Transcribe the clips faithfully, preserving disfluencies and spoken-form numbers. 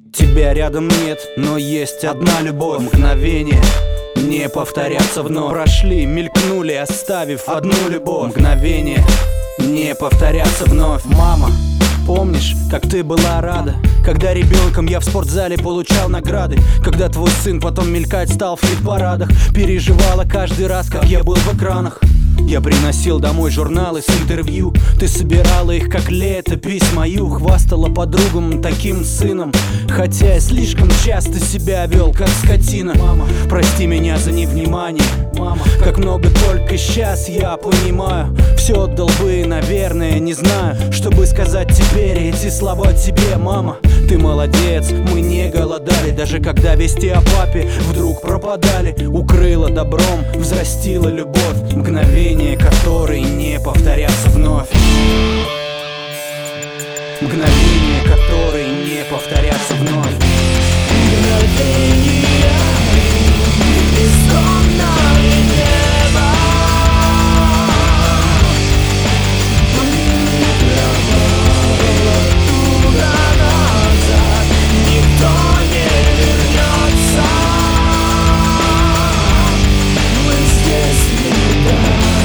Тебя рядом нет, но есть одна любовь. Мгновение не повторятся вновь. Прошли, мелькнули, оставив одну любовь. Мгновение не повторятся вновь. Мама, помнишь, как ты была рада, когда ребенком я в спортзале получал награды? Когда твой сын потом мелькать стал в хит-парадах? Переживала каждый раз, как я был в экранах. Я приносил домой журналы с интервью. Ты собирала их как летопись мою. Хвастала подругам таким сыном, хотя я слишком часто себя вел как скотина. Мама, прости меня за невнимание. Мама, как много только сейчас я понимаю. Все отдал бы, наверное, не знаю, чтобы сказать теперь эти слова тебе. Мама, ты молодец, мы не голодали. Даже когда вести о папе вдруг пропадали. Укрыла добром, взрастила любовь. Мгновение, которые не повторятся вновь. Мгновения, которые не повторятся вновь. Мгновения бесконное небо. Туда назад никто не вернется. Мы здесь всегда.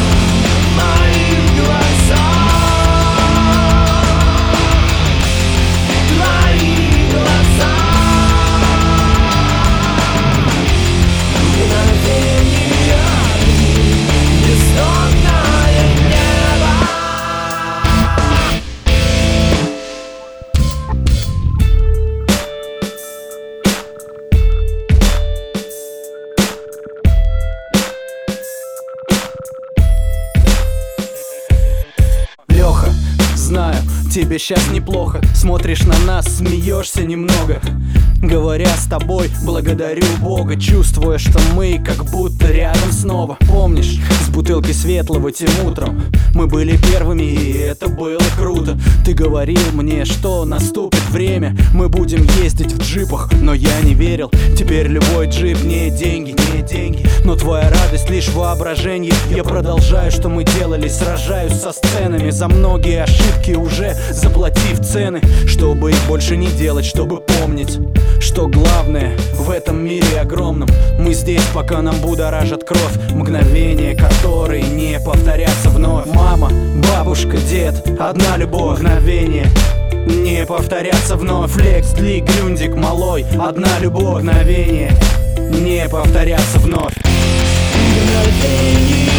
Знаю, тебе сейчас неплохо. Смотришь на нас, смеешься немного. Говоря с тобой, благодарю Бога, чувствуя, что мы как будто рядом снова. Помнишь, с бутылкой светлого тем утром мы были первыми, и это было круто. Ты говорил мне, что наступит время, мы будем ездить в джипах, но я не верил. Теперь любой джип не деньги, не деньги, но твоя радость лишь воображение. Я продолжаю, что мы делали, сражаюсь со сценами за многие ошибки, уже заплатив цены, чтобы их больше не делать, чтобы помнить, что главное в этом мире огромном. Мы здесь, пока нам будоражат кровь. Мгновения, которые не повторятся вновь. Мама, бабушка, дед, одна любовь. Мгновения не повторятся вновь. Флекс, Ли, Грюндик, малой, одна любовь. Мгновения не повторятся вновь. Мгновения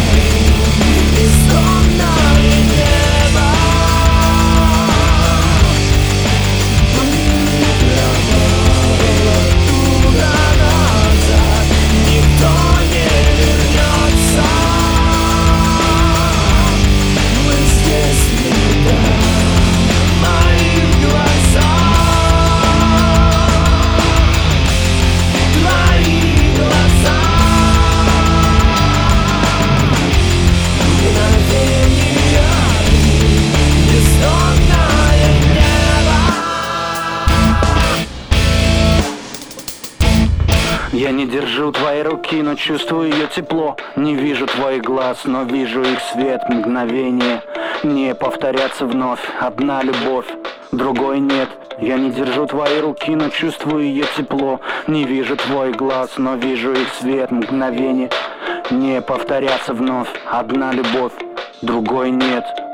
бесконное небо. Я не держу твои руки, но чувствую ее тепло. Не вижу твоих глаз, но вижу их свет. Мгновение не повторятся вновь. Одна любовь, другой нет. Я не держу твои руки, но чувствую ее тепло. Не вижу твой глаз, но вижу их свет. Мгновение не повторятся вновь. Одна любовь, другой нет.